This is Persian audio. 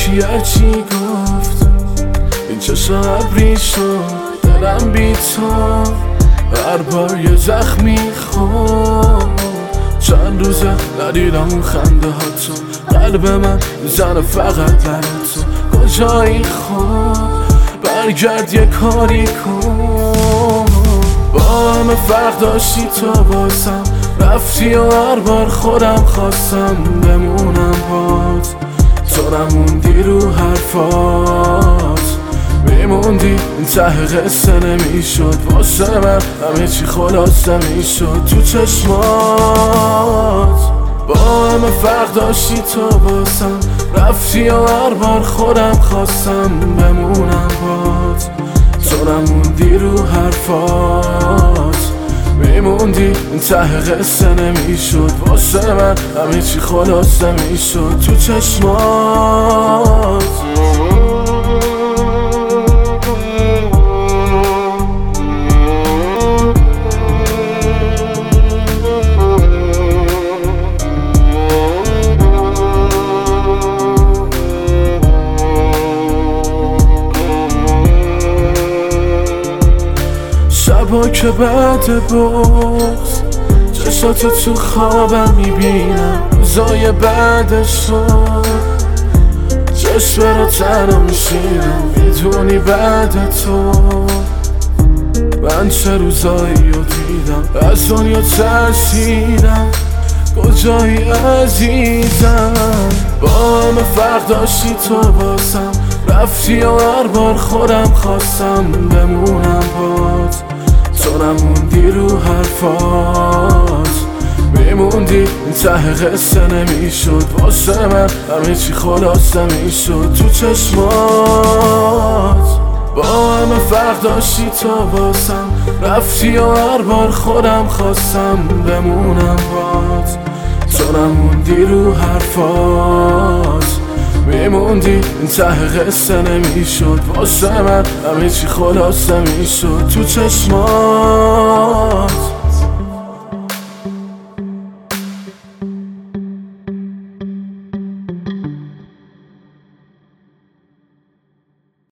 کی هرچی گفت این چشم ابری شد دلم بی تو هر بار یه زخمی خورد چند روزه ندیدم اون خنده ها تو قلب من میزنه فقط برای تو کجایی خود برگرد یه کاری کن با همه فرق داشتی تو بازم رفتی و هر بار خودم خواستم بمونم باز تو نموندی رو حرفات میموندی این ته قصه نمیشد واسه من همه چی خلاصه میشد تو چشمات با همه فرق داشتی تو بازم رفتی و هر بار خودم خواستم بمونم باز تو نموندی رو حرفات میموندی این ته قصه نمیشد واسه من همه چی خلاصه میشد تو چشمات شبا که بعد بغض چشاتو تو خوابم میبینم روزای بعدشو چشم رو تنها میشینم میدونی بعد تو من چه روزایی رو دیدم از دنیا ترسیدم کجایی عزیزم با همه فرق داشتی تو بازم رفتی و هر بار خودم خواستم بمونم باز تو نموندی رو حرفات میموندی این ته قصه نمیشد واسه من همه چی خلاصه میشد تو چشمات با همه فرق داشتی تو بازم رفتی و هر بار خودم خواستم بمونم باز تو نموندی رو حرفات میموندی این ته قصه نمیشد واسه من همه چی خلاصه میشد تو چشمات